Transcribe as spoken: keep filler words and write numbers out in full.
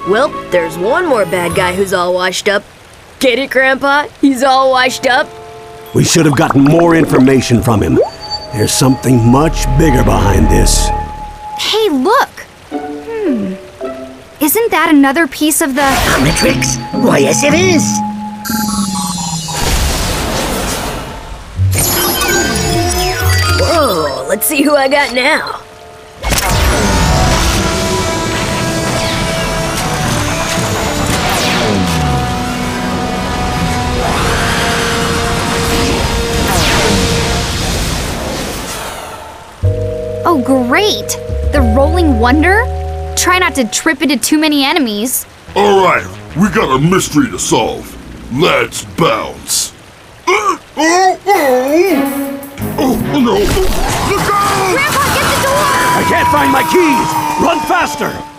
Well, there's one more bad guy who's all washed up. Get it, Grandpa? He's all washed up? We should have gotten more information from him. There's something much bigger behind this. Hey, look! Hmm. Isn't that another piece of the... Omnitrix? Why, yes it is! Whoa, let's see who I got now. Oh, great! The Rolling Wonder? Try not to trip into too many enemies. Alright, we got a mystery to solve. Let's bounce. Uh, oh, oh, oh, no. Look out! Grandpa, get the door! I can't find my keys! Run faster!